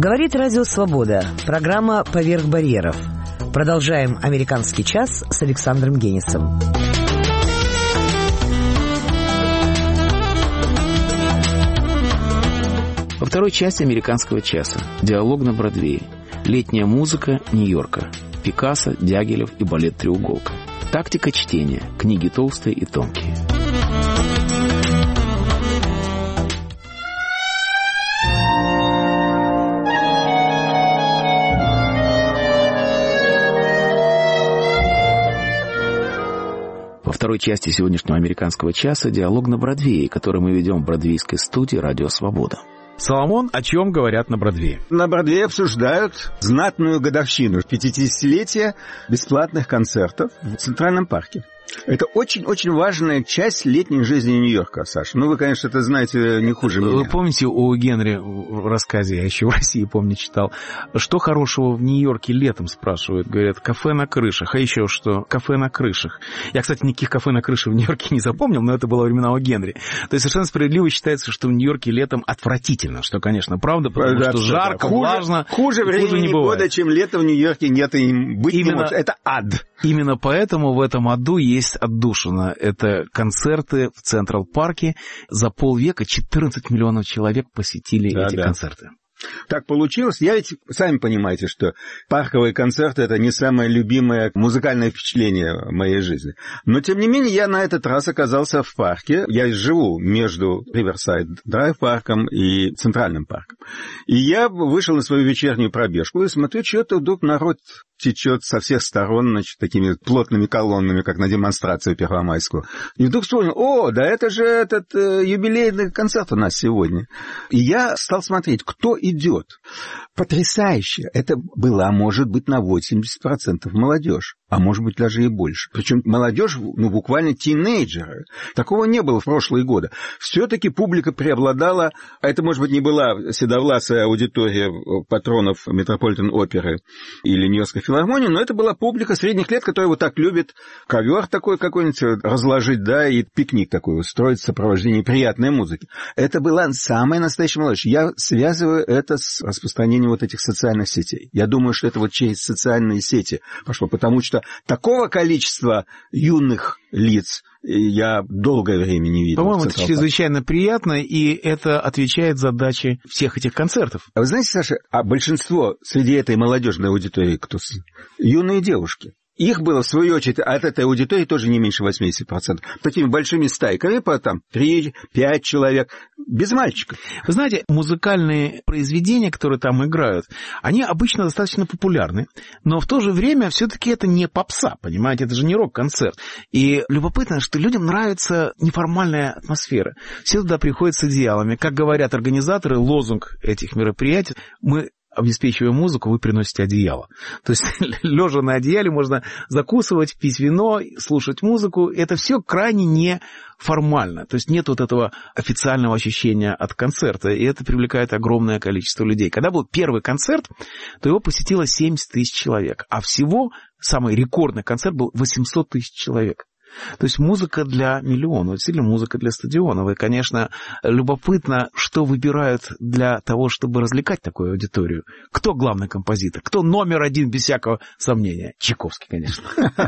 Говорит Радио Свобода. Программа «Поверх барьеров». Продолжаем «Американский час» с Александром Генисом. Во второй части «Американского часа» диалог на Бродвее. Летняя музыка Нью-Йорка. Пикассо, Дягилев и балет «Треуголка». Тактика чтения. Книги толстые и тонкие. Во второй части сегодняшнего «Американского часа» диалог на Бродвее, который мы ведем в бродвейской студии «Радио Свобода». Соломон, о чем говорят на Бродвее? На Бродвее обсуждают знатную годовщину 50-летия бесплатных концертов в Центральном парке. Это очень-очень важная часть летней жизни Нью-Йорка, Саша. Ну, вы, конечно, это знаете не хуже меня. Вы помните у Генри в рассказе, я еще в России, помню, читал, что хорошего в Нью-Йорке летом, спрашивают. Говорят, кафе на крышах. А еще что? Кафе на крышах. Я, кстати, никаких кафе на крыше в Нью-Йорке не запомнил, но это было времена у Генри. То есть совершенно справедливо считается, что в Нью-Йорке летом отвратительно, что, конечно, правда, потому что жарко, влажно. Хуже времени года, чем лето в Нью-Йорке, нет и быть не может. Это ад. Именно поэтому в этом аду есть отдушина. Это концерты в Централ-парке. За полвека 14 миллионов человек посетили эти концерты. Так получилось. Я ведь, сами понимаете, что парковые концерты — это не самое любимое музыкальное впечатление в моей жизни. Но, тем не менее, я на этот раз оказался в парке. Я живу между Риверсайд Драйв парком и Центральным парком. И я вышел на свою вечернюю пробежку и смотрю, что-то вдруг народ течет со всех сторон, значит, такими плотными колоннами, как на демонстрацию первомайскую. И вдруг вспомнил, да это же этот юбилейный концерт у нас сегодня. И я стал смотреть, кто идет. Потрясающе. Это была, может быть, на 80% молодежь, а может быть, даже и больше. Причем молодежь, буквально тинейджеры. Такого не было в прошлые годы. Все-таки публика преобладала, а это, может быть, не была седовласая аудитория патронов Метрополитен-оперы или Нью-Йоркской филармонии, но это была публика средних лет, которая вот так любит ковер такой какой-нибудь разложить, да, и пикник такой устроить в сопровождении приятной музыки. Это была самая настоящая молодежь. Я связываю это с распространением вот этих социальных сетей. Я думаю, что это вот через социальные сети пошло, потому что такого количества юных лиц я долгое время не видел. По-моему, это чрезвычайно приятно, и это отвечает задаче всех этих концертов. А вы знаете, Саша, большинство среди этой молодежной аудитории кто? Юные девушки. Их было, в свою очередь, от этой аудитории тоже не меньше 80%. Такими большими стайками, по 3-5 человек, без мальчиков. Вы знаете, музыкальные произведения, которые там играют, они обычно достаточно популярны, но в то же время все-таки это не попса, понимаете, это же не рок-концерт. И любопытно, что людям нравится неформальная атмосфера. Все туда приходят с идеалами. Как говорят организаторы, лозунг этих мероприятий, мы обеспечивая музыку, вы приносите одеяло. То есть, лежа на одеяле, можно закусывать, пить вино, слушать музыку. Это все крайне неформально. То есть, нет вот этого официального ощущения от концерта. И это привлекает огромное количество людей. Когда был первый концерт, то его посетило 70 тысяч человек. А всего самый рекордный концерт был 800 тысяч человек. То есть музыка для миллионов, или музыка для стадионов. И, конечно, любопытно, что выбирают для того, чтобы развлекать такую аудиторию. Кто главный композитор? Кто номер один, без всякого сомнения? Чайковский, конечно.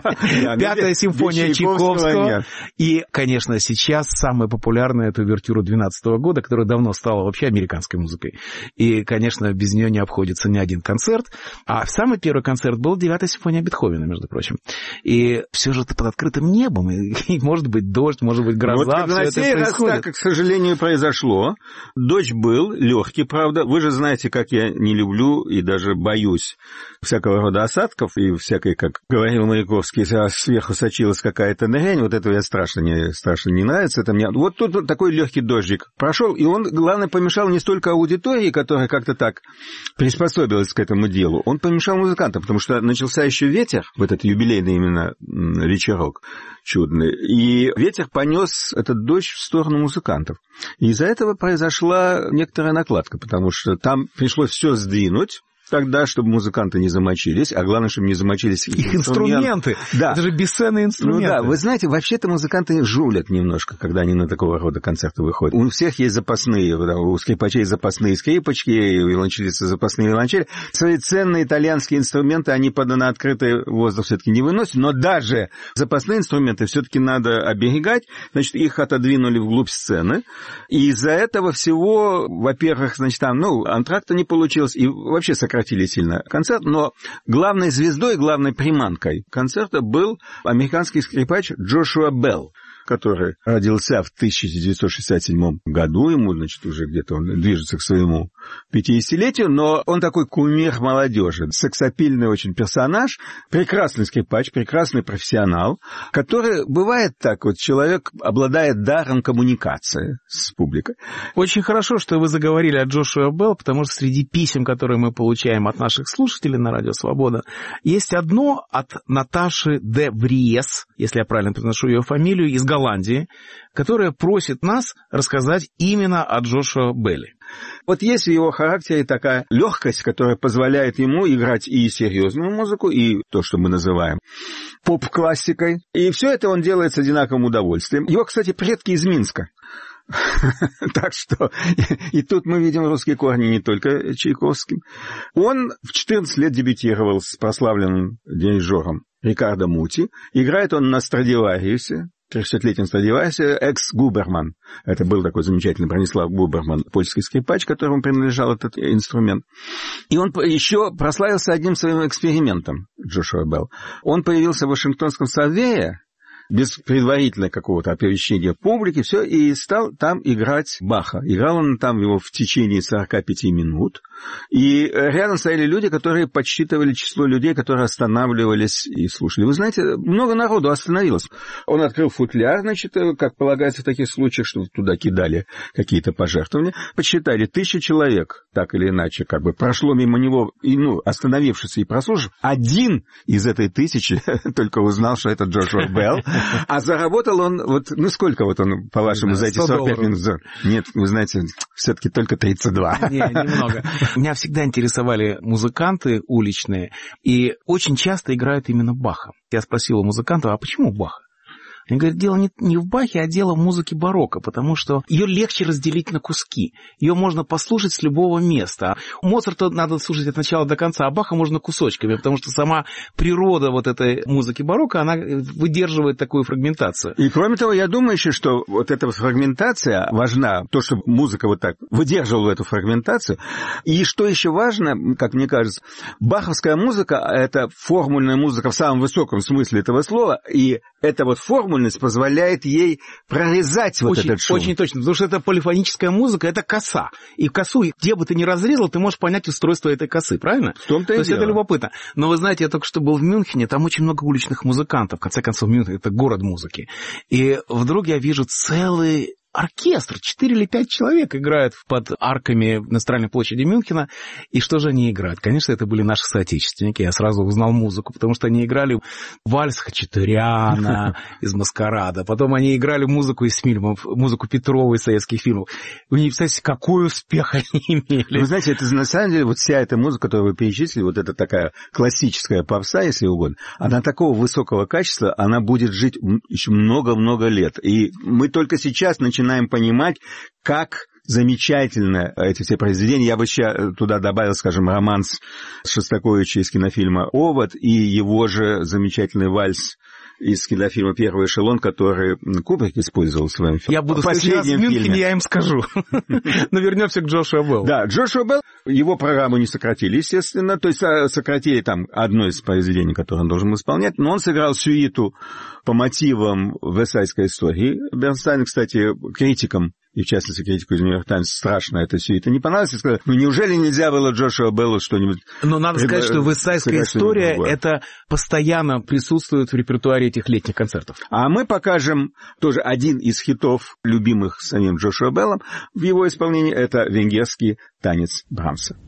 Пятая симфония Чайковского. И, конечно, сейчас самая популярная — это увертюра 2012 года, которая давно стала вообще американской музыкой. И, конечно, без нее не обходится ни один концерт. А самый первый концерт был 9-я симфония Бетховена, между прочим. И все же это под открытым небом. И может быть дождь, может быть гроза, все это происходит. Так, как, к сожалению, произошло. Дождь был, легкий, правда. Вы же знаете, как я не люблю и даже боюсь всякого рода осадков и всякой, как говорил Маяковский, сверху сочилась какая-то дрянь. Вот этого я страшно не нравится. Это мне... Вот тут такой легкий дождик прошел, и он, главное, помешал не столько аудитории, которая как-то так приспособилась к этому делу, он помешал музыкантам, потому что начался еще ветер, в этот юбилейный именно вечерок чудный, и ветер понес этот дождь в сторону музыкантов. И из-за этого произошла некоторая накладка, потому что там пришлось все сдвинуть, тогда, чтобы музыканты не замочились, а главное, чтобы не замочились их инструменты. Да. Это же бесценные инструменты. Ну да, вы знаете, вообще-то музыканты жулят немножко, когда они на такого рода концерты выходят. У всех есть запасные, у скрипачей запасные скрипочки, у виолончелистов запасные виолончели. Свои ценные итальянские инструменты они на открытый воздух все-таки не выносят, но даже запасные инструменты все-таки надо оберегать. Значит, их отодвинули вглубь сцены, и из-за этого всего, во-первых, значит, там, антракта не получилось, и вообще сократили сильно концерт, но главной звездой, главной приманкой концерта был американский скрипач Джошуа Белл, который родился в 1967 году, ему, значит, уже где-то он движется к своему 50-летию, но он такой кумир молодежи, сексапильный очень персонаж, прекрасный скрипач, прекрасный профессионал, который, бывает так, вот человек обладает даром коммуникации с публикой. Очень хорошо, что вы заговорили о Джошуа Белл, потому что среди писем, которые мы получаем от наших слушателей на Радио Свобода, есть одно от Наташи де Вриес, если я правильно произношу ее фамилию, из Голландии, которая просит нас рассказать именно о Джошуа Белле. Вот есть в его характере такая легкость, которая позволяет ему играть и серьезную музыку, и то, что мы называем поп-классикой. И все это он делает с одинаковым удовольствием. Его, кстати, предки из Минска. Так что и тут мы видим русские корни не только Чайковским. Он в 14 лет дебютировал с прославленным дирижером Рикардо Мути. Играет он на Страдивариусе, 300-летнем Страдивариусе, экс-Губерман. Это был такой замечательный Бронислав Губерман, польский скрипач, которому принадлежал этот инструмент. И он еще прославился одним своим экспериментом, Джошуа Белл. Он появился в Вашингтонском совее, без предварительного какого-то оповещения публики, все, и стал там играть Баха. Играл он там его в течение 45 минут, и рядом стояли люди, которые подсчитывали число людей, которые останавливались и слушали. Вы знаете, много народу остановилось. Он открыл футляр, значит, как полагается в таких случаях, что туда кидали какие-то пожертвования. Подсчитали 1000 человек, так или иначе, как бы прошло мимо него, и, остановившись и прослушав. Один из этой 1000 только узнал, что это Джошуа Белл. А заработал он, сколько он, по-вашему, за эти 45 минут? Нет, вы знаете, все-таки только 32. Немного. Меня всегда интересовали музыканты уличные, и очень часто играют именно Баха. Я спросил у музыкантов, а почему Баха? Они говорят, дело не в Бахе, а дело в музыке барокко, потому что ее легче разделить на куски. Ее можно послушать с любого места. Моцарта надо слушать от начала до конца, а Баха можно кусочками, потому что сама природа вот этой музыки барокко, она выдерживает такую фрагментацию. И кроме того, я думаю еще, что вот эта фрагментация важна, то, что музыка вот так выдерживала эту фрагментацию. И что еще важно, как мне кажется, баховская музыка — это формульная музыка в самом высоком смысле этого слова, и эта вот формульность позволяет ей прорезать этот шум. Очень точно, потому что это полифоническая музыка, это коса. И косу, где бы ты ни разрезал, ты можешь понять устройство этой косы, правильно? В том-то и То есть дело. это любопытно. Но вы знаете, я только что был в Мюнхене, там очень много уличных музыкантов. В конце концов, Мюнхен — это город музыки. И вдруг я вижу целый оркестр, 4 или 5 человек играют под арками на центральной площади Мюнхена. И что же они играют? Конечно, это были наши соотечественники. Я сразу узнал музыку, потому что они играли вальс Хачатуряна из «Маскарада». Потом они играли музыку из фильмов, музыку Петрова из советских фильмов. Вы не представляете, какой успех они имели. Вы знаете, это на самом деле вот вся эта музыка, которую вы перечислили, вот это такая классическая попса, если угодно, она такого высокого качества, она будет жить еще много-много лет. И мы только сейчас начинаем понимать, как замечательно эти все произведения. Я бы еще туда добавил, скажем, романс Шостаковича из кинофильма «Овод» и его же замечательный вальс из кинофильма «Первый эшелон», который Кубрик использовал в своем фильме. Я буду в следующий раз в Мюнхене, я им скажу. Но вернемся к Джошуа Беллу. Да, Джошуа Белл, его программу не сократили, естественно, то есть сократили там одно из произведений, которое он должен исполнять, но он сыграл сюиту по мотивам «Версальской истории». Бернстайн, кстати, критикам, и в частности критику из «Нью-Йорк Таймс», страшно это сюита не понравилось, и сказал, неужели нельзя было Джошуа Беллу что-нибудь... Но надо сказать, что «Версальская история» это постоянно присутствует в репертуаре этих летних концертов. А мы покажем тоже один из хитов, любимых самим Джошуа Беллом, в его исполнении это венгерский танец Брамса.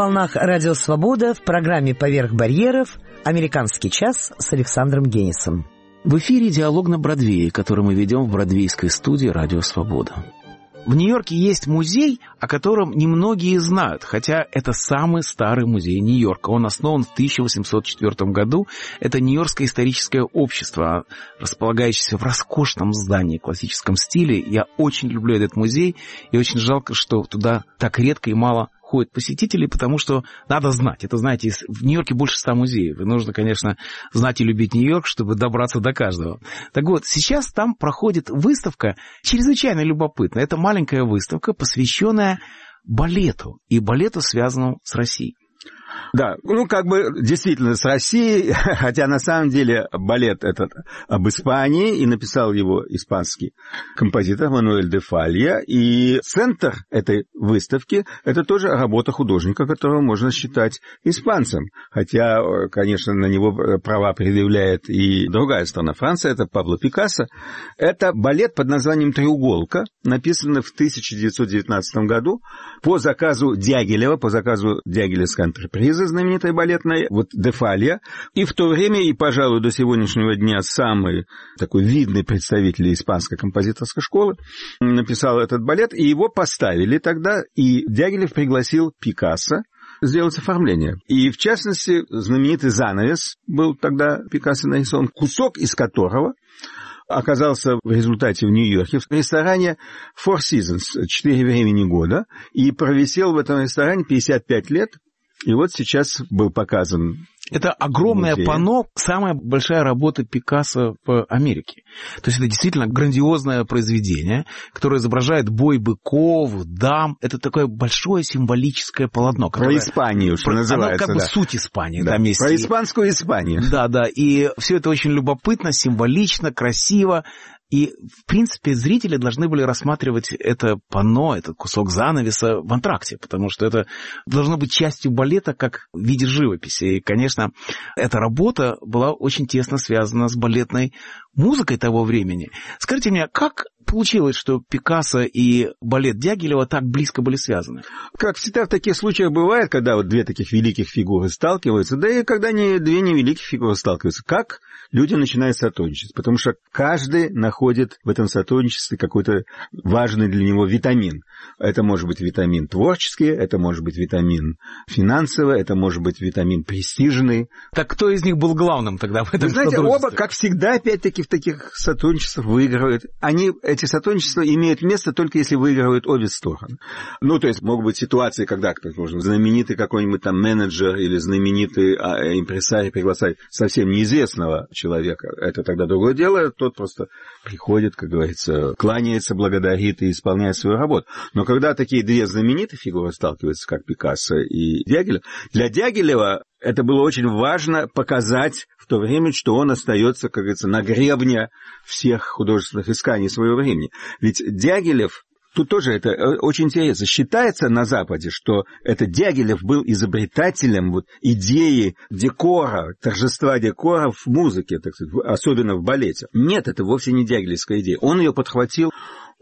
волнах Радио Свобода в программе «Поверх барьеров» «Американский час» с Александром Генисом. В эфире «Диалог на Бродвее», который мы ведем в бродвейской студии «Радио Свобода». В Нью-Йорке есть музей, о котором немногие знают, хотя это самый старый музей Нью-Йорка. Он основан в 1804 году. Это Нью-Йоркское историческое общество, располагающееся в роскошном здании в классическом стиле. Я очень люблю этот музей, и очень жалко, что туда так редко и мало ходят посетителей, потому что надо знать. Это, знаете, в Нью-Йорке больше 100 музеев. И нужно, конечно, знать и любить Нью-Йорк, чтобы добраться до каждого. Так вот, сейчас там проходит выставка чрезвычайно любопытная. Это маленькая выставка, посвященная балету. И балету, связанному с Россией. Да, действительно с Россией, хотя на самом деле балет этот об Испании, и написал его испанский композитор Мануэль де Фалья, и центр этой выставки – это тоже работа художника, которого можно считать испанцем, хотя, конечно, на него права предъявляет и другая страна, Франция, это Пабло Пикассо. Это балет под названием «Треуголка», написанный в 1919 году по заказу Дягилева, по заказу Дягилевской антрепризы, знаменитой балетной, де Фалья, и в то время, и, пожалуй, до сегодняшнего дня самый такой видный представитель испанской композиторской школы написал этот балет, и его поставили тогда, и Дягилев пригласил Пикассо сделать оформление. И, в частности, знаменитый занавес был тогда Пикассо нарисован, кусок из которого оказался в результате в Нью-Йорке в ресторане Four Seasons, 4 времени года, и провисел в этом ресторане 55 лет, и вот сейчас был показан. Это огромное панно, самая большая работа Пикассо в Америке. То есть это действительно грандиозное произведение, которое изображает бой быков, дам. Это такое большое символическое полотно. Про Испанию, что называется. Оно суть Испании. Да. Там есть про испанскую Испанию. Да. И все это очень любопытно, символично, красиво. И, в принципе, зрители должны были рассматривать это панно, этот кусок занавеса в антракте, потому что это должно быть частью балета как в виде живописи. И, конечно, эта работа была очень тесно связана с балетной музыкой того времени. Скажите мне, как получилось, что Пикассо и балет Дягилева так близко были связаны? Как всегда в таких случаях бывает, когда вот две таких великих фигуры сталкиваются, да и когда две невеликих фигуры сталкиваются, как люди начинают сотрудничать, потому что каждый находит в этом сотрудничестве какой-то важный для него витамин. Это может быть витамин творческий, это может быть витамин финансовый, это может быть витамин престижный. Так кто из них был главным тогда в этом сотрудничестве? Вы знаете, оба, как всегда, опять-таки в таких сотрудничествах выигрывают. Эти сотрудничества имеют место только если выигрывают обе стороны. То есть могут быть ситуации, когда знаменитый какой-нибудь там менеджер или знаменитый импресарий приглашает совсем неизвестного человека. Это тогда другое дело, тот просто приходит, как говорится, кланяется, благодарит и исполняет свою работу. Но когда такие две знаменитые фигуры сталкиваются, как Пикассо и Дягилев, для Дягилева это было очень важно показать в то время, что он остается, как говорится, на гребне всех художественных исканий своего времени. Ведь Дягилев, тут тоже это очень интересно, считается на Западе, что это Дягилев был изобретателем идеи декора, торжества декора в музыке, так сказать, особенно в балете. Нет, это вовсе не дягилевская идея. Он ее подхватил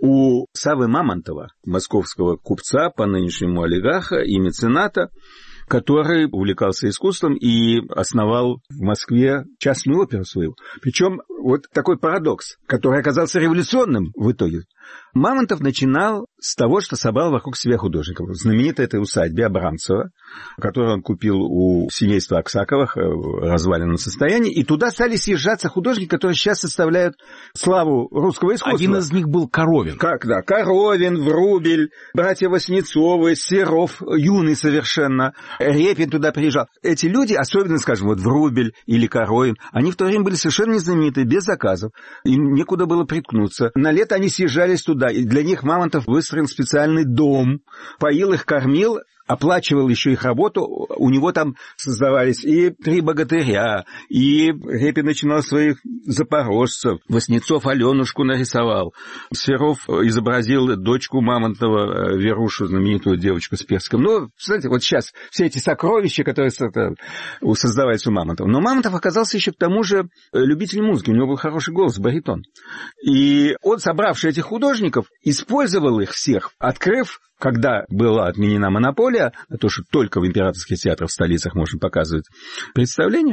у Саввы Мамонтова, московского купца, по нынешнему олигарха и мецената, который увлекался искусством и основал в Москве частную оперу свою. Причем вот такой парадокс, который оказался революционным в итоге. Мамонтов начинал с того, что собрал вокруг себя художников. В знаменитой этой усадьбе Абрамцева, которую он купил у семейства Аксаковых в разваленном состоянии, и туда стали съезжаться художники, которые сейчас составляют славу русского искусства. Один из них был Коровин. Коровин, Врубель, братья Васнецовы, Серов, юный совершенно, Репин туда приезжал. Эти люди, особенно, скажем, Врубель или Коровин, они в то время были совершенно незнаменитые, без заказов. Им некуда было приткнуться. На лето они съезжались туда, и для них Мамонтов выстроил специальный дом, поил их, кормил, оплачивал еще их работу. У него там создавались и «Три богатыря», и Репин начинал своих запорожцев, Васнецов Аленушку нарисовал, Серов изобразил дочку Мамонтова, Верушу, знаменитую девочку с персиком. Знаете, вот сейчас все эти сокровища, которые создавались у Мамонтова. Но Мамонтов оказался еще к тому же любителем музыки, у него был хороший голос, баритон. И он, собравший этих художников, использовал их всех, открыв когда была отменена монополия, то, что только в императорских театрах в столицах можно показывать представления,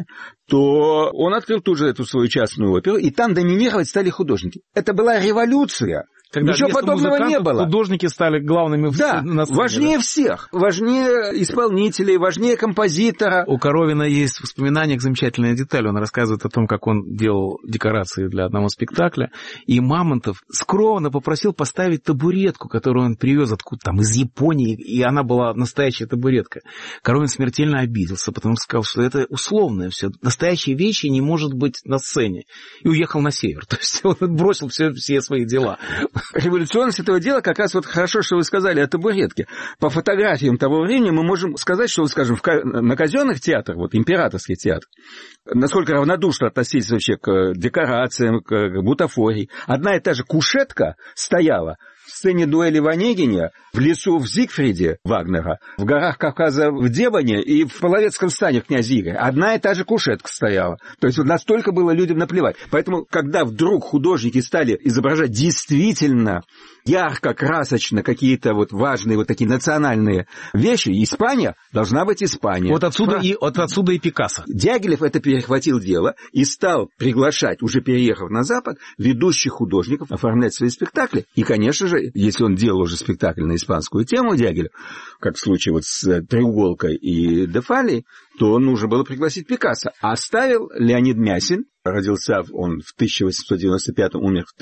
то он открыл тут же эту свою частную оперу, и там доминировать стали художники. Это была революция. Когда ничего подобного не было. Художники стали главными на сцене. Важнее всех. Важнее исполнителей, важнее композитора. У Коровина есть в воспоминаниях замечательная деталь. Он рассказывает о том, как он делал декорации для одного спектакля. И Мамонтов скромно попросил поставить табуретку, которую он привез откуда-то там из Японии. И она была настоящая табуретка. Коровин смертельно обиделся, потому что сказал, что это условное все. Настоящие вещи не может быть на сцене. И уехал на север. То есть он бросил все свои дела. Революционность этого дела как раз вот хорошо, что вы сказали о табуретке. По фотографиям того времени мы можем сказать, что, скажем, на казенных театрах, вот императорский театр, насколько равнодушно относились вообще к декорациям, к бутафории. Одна и та же кушетка стояла в сцене дуэли в Онегине, в лесу в Зигфриде Вагнера, в горах Кавказа в Дебане и в Половецком стане в князе Игоря. Одна и та же кушетка стояла. То есть вот настолько было людям наплевать. Поэтому, когда вдруг художники стали изображать действительно ярко, красочно какие-то вот важные вот такие национальные вещи, Испания должна быть Испания. Вот отсюда и Пикассо. Дягилев это перехватил дело и стал приглашать, уже переехав на Запад, ведущих художников оформлять свои спектакли. И, конечно же, если он делал уже спектакль на испанскую тему, Дягилев, как в случае вот с «Треуголкой» и «Дефалией», то нужно было пригласить Пикассо. А оставил Леонид Мясин. Родился он в 1895, умер в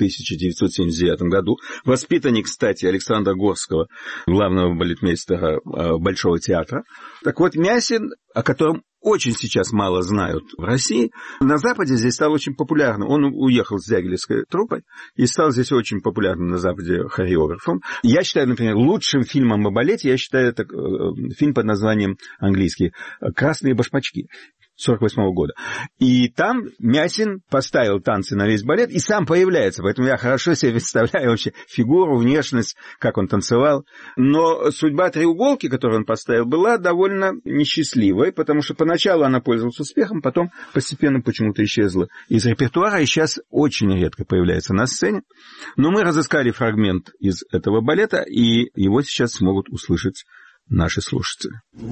1979 году. Воспитанник, кстати, Александра Горского, главного балетмейстера Большого театра. Так вот, Мясин, о котором очень сейчас мало знают в России, на Западе здесь стал очень популярным. Он уехал с дягилевской труппой и стал здесь очень популярным на Западе хореографом. Я считаю, например, лучшим фильмом о балете, я считаю, это фильм под названием английский «Красные башмачки». 1948 года. И там Мясин поставил танцы на весь балет и сам появляется. Поэтому я хорошо себе представляю вообще фигуру, внешность, как он танцевал. Но судьба «Треуголки», которую он поставил, была довольно несчастливой, потому что поначалу она пользовалась успехом, потом постепенно почему-то исчезла из репертуара и сейчас очень редко появляется на сцене. Но мы разыскали фрагмент из этого балета, и его сейчас смогут услышать наши слушатели.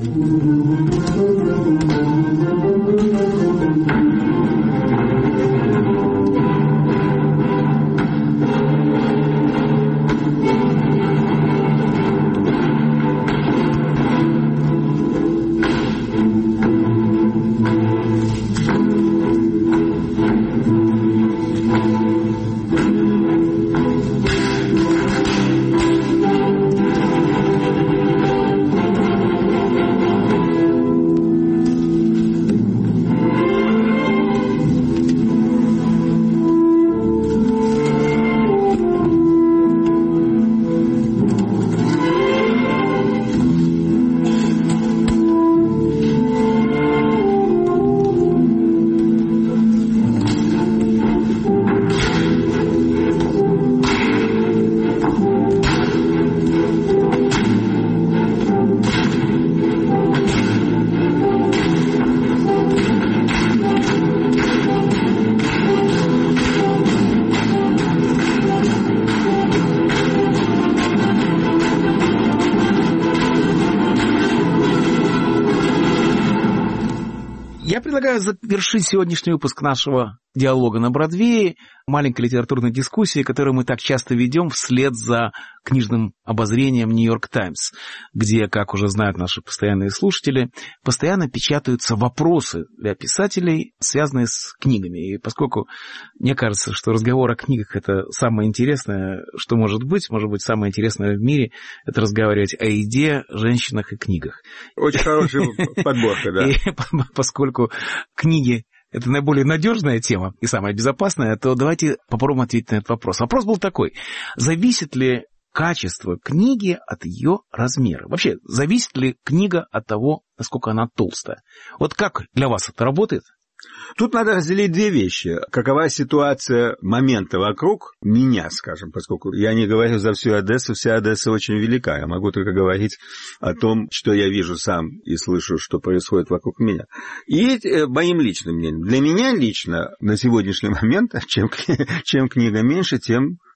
Предлагаю завершить сегодняшний выпуск нашего диалога на Бродвее маленькой литературной дискуссии, которую мы так часто ведем вслед за книжным обозрением «Нью-Йорк Таймс», где, как уже знают наши постоянные слушатели, постоянно печатаются вопросы для писателей, связанные с книгами. И поскольку мне кажется, что разговор о книгах – это самое интересное, что может быть самое интересное в мире – это разговаривать о еде, женщинах и книгах. Очень хорошая подборка, да. И поскольку книги – это наиболее надежная тема и самая безопасная, то давайте попробуем ответить на этот вопрос. Вопрос был такой. Зависит ли качество книги от ее размера? Вообще, зависит ли книга от того, насколько она толстая? Вот как для вас это работает? Тут надо разделить две вещи. Какова ситуация момента вокруг меня, скажем, поскольку я не говорю за всю Одессу, вся Одесса очень велика. Я могу только говорить о том, что я вижу сам и слышу, что происходит вокруг меня. И моим личным мнением. Для меня лично на сегодняшний момент, чем книга меньше, тем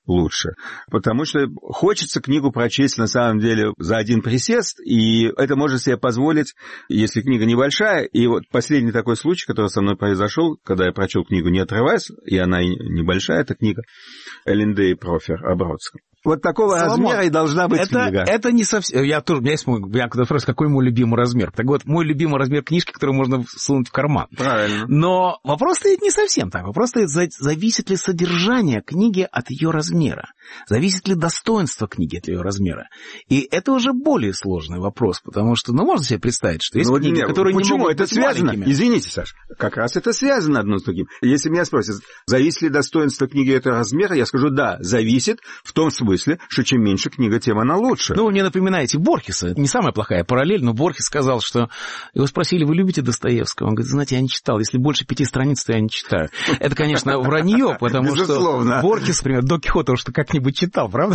лучше. Потому что хочется книгу прочесть, на самом деле, за один присест, и это может себе позволить, если книга небольшая. И вот последний такой случай, который со мной произошел, когда я прочел книгу «Не отрываясь», и она небольшая, эта книга Эллинде и Профер о Бродском. Вот такого размера и должна быть книга. Это не совсем... Я тоже... У меня есть вопрос, какой мой любимый размер. Так вот, мой любимый размер книжки, которую можно сунуть в карман. Правильно. Но вопрос стоит не совсем так. Вопрос стоит, зависит ли содержание книги от ее размера. Зависит ли достоинство книги от ее размера. И это уже более сложный вопрос, потому что, можно себе представить, что есть книги, которые не могут быть связано? маленькими. Извините, Саш, как раз это связано одно с другим. Если меня спросят, зависит ли достоинство книги от размера, я скажу, да, зависит в том смысле, что чем меньше книга, тем она лучше. Вы мне напоминаете Борхеса. Не самая плохая параллель, но Борхес сказал, что... Его спросили, вы любите Достоевского? Он говорит, знаете, я не читал. Если больше 5 страниц, то я не читаю. Это, конечно, вранье, потому что Борхес, например, Дон Кихота уж как-нибудь читал, правда?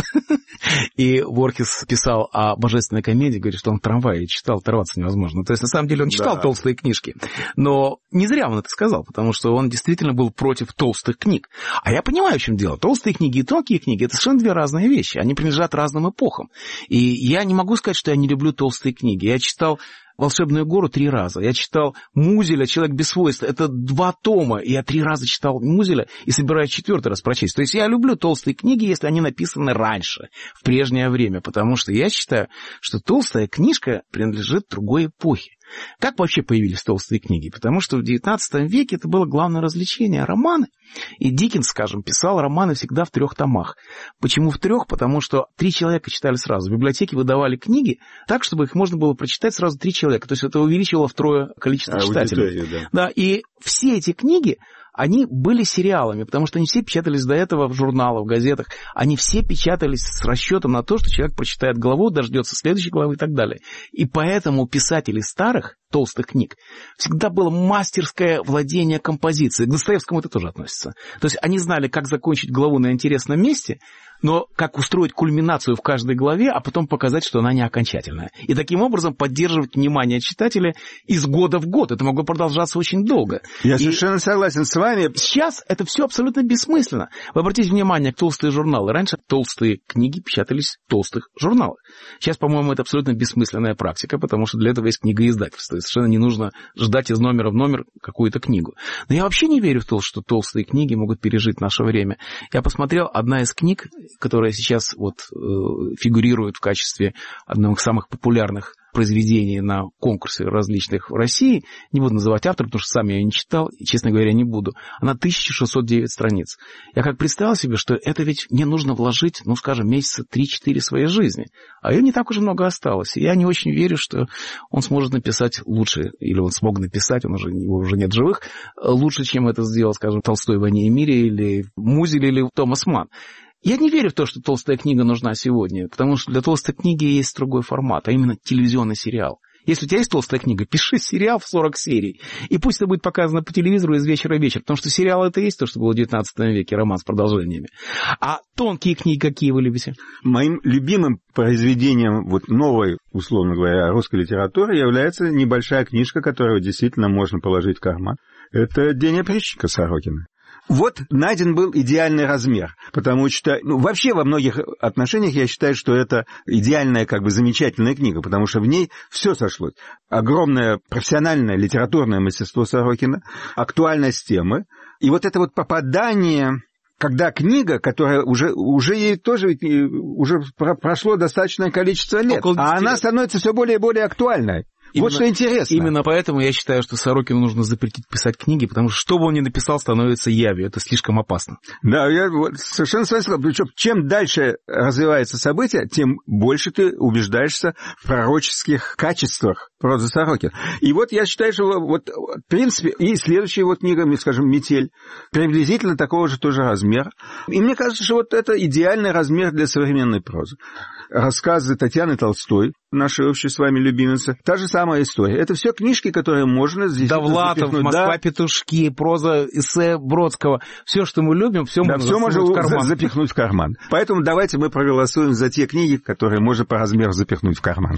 И Борхес писал о божественной комедии, говорит, что он в трамвае читал, оторваться невозможно. То есть, на самом деле, он читал толстые книжки. Но не зря он это сказал, потому что он действительно был против толстых книг. А я понимаю, в чем дело. Толстые книги и тонкие книги – это совершенно две разные вещи. Они принадлежат разным эпохам. И я не могу сказать, что я не люблю толстые книги. Я читал «Волшебную гору» 3 раза. Я читал Музеля «Человек без свойств». Это 2 тома. И я 3 раза читал Музеля и собираюсь 4-й раз прочесть. То есть я люблю толстые книги, если они написаны раньше, в прежнее время. Потому что я считаю, что толстая книжка принадлежит другой эпохе. Как вообще появились толстые книги? Потому что в XIX веке это было главное развлечение – романы. И Диккенс, скажем, писал романы всегда в 3 томах. Почему в 3? Потому что 3 человека читали сразу. В библиотеке выдавали книги так, чтобы их можно было прочитать сразу 3 человека. То есть это увеличивало втрое количество читателей. Да, и все эти книги, они были сериалами, потому что они все печатались до этого в журналах, в газетах. Они все печатались с расчетом на то, что человек прочитает главу, дождется следующей главы и так далее. И поэтому писатели старых, толстых книг всегда было мастерское владение композицией. К Достоевскому это тоже относится. То есть они знали, как закончить главу на интересном месте, но как устроить кульминацию в каждой главе, а потом показать, что она не окончательная. И таким образом поддерживать внимание читателя из года в год. Это могло продолжаться очень долго. Я совершенно согласен с вами. Сейчас это все абсолютно бессмысленно. Вы обратите внимание к толстые журналы. Раньше толстые книги печатались в толстых журналах. Сейчас, по-моему, это абсолютно бессмысленная практика, потому что для этого есть книгоиздательство. Совершенно не нужно ждать из номера в номер какую-то книгу. Но я вообще не верю в то, что толстые книги могут пережить наше время. Я посмотрел, одна из книг, которая сейчас фигурирует в качестве одного из самых популярных произведений на конкурсе различных в России, не буду называть автора, потому что сам я ее не читал, и, честно говоря, не буду, она 1609 страниц. Я как представил себе, что это ведь мне нужно вложить, скажем, месяца 3-4 своей жизни, а ее не так уж много осталось. И я не очень верю, что он сможет написать лучше, или он смог написать, его уже нет живых, лучше, чем это сделал, скажем, Толстой в «Войне и мире», или Музель, или Томас Манн. Я не верю в то, что толстая книга нужна сегодня, потому что для толстой книги есть другой формат, а именно телевизионный сериал. Если у тебя есть толстая книга, пиши сериал в 40 серий, и пусть это будет показано по телевизору из вечера в вечер, потому что сериал это и есть то, что было в XIX веке, роман с продолжениями. А тонкие книги какие вы любите? Моим любимым произведением новой, условно говоря, русской литературы является небольшая книжка, которую действительно можно положить в карман. Это «День опричника» Сорокина. Вот найден был идеальный размер, потому что, вообще во многих отношениях я считаю, что это идеальная, замечательная книга, потому что в ней все сошлось. Огромное профессиональное литературное мастерство Сорокина, актуальность темы, и вот это попадание, когда книга, которая уже ей тоже уже прошло достаточное количество лет, а она становится все более и более актуальной. Вот что интересно. Именно поэтому я считаю, что Сорокину нужно запретить писать книги, потому что бы он ни написал, становится явью. Это слишком опасно. Да, я совершенно согласен. Причем, чем дальше развивается событие, тем больше ты убеждаешься в пророческих качествах прозы Сорокина. И я считаю, что в принципе, и следующая книга, скажем, «Метель», приблизительно такого же тоже размера. И мне кажется, что это идеальный размер для современной прозы. Рассказы Татьяны Толстой, нашей общей с вами любимицы, та же самая история. Это все книжки, которые можно здесь Довлатов, «Москва-петушки», проза, эссе Бродского. Все, что мы любим, все можно запихнуть в карман. Поэтому давайте мы проголосуем за те книги, которые можно по размеру запихнуть в карман.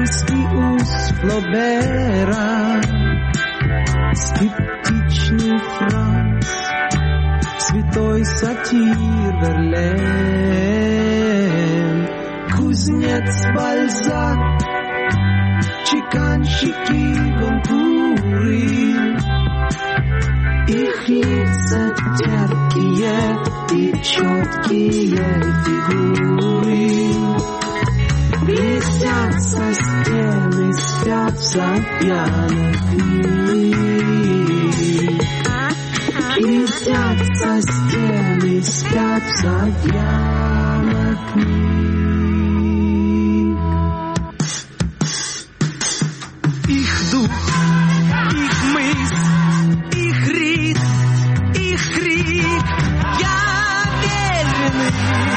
Русский Флобера, скептичный Франц, святой сатир Верлен, кузнец Бальзак, чеканщики Гонкуры, их лица терпкие и четкие фигуры. Блестятся стены, спятся пьяных книг. Блестятся стены, спятся пьяных книг. Их дух, их мысль, их ритм, их крик, я верный.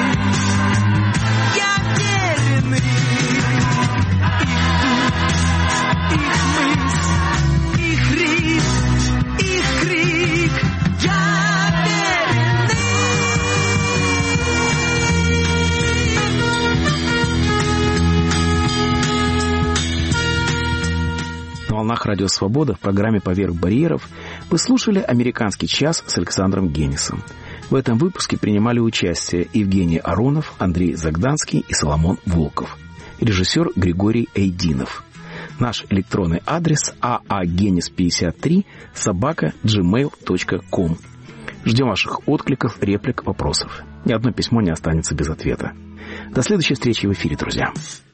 На волнах Радио Свобода в программе «Поверх барьеров» вы слушали «Американский час» с Александром Генисом. В этом выпуске принимали участие Евгений Аронов, Андрей Загданский и Соломон Волков. Режиссер Григорий Эйдинов. Наш электронный адрес aagenis53@gmail.com. Ждем ваших откликов, реплик, вопросов. Ни одно письмо не останется без ответа. До следующей встречи в эфире, друзья.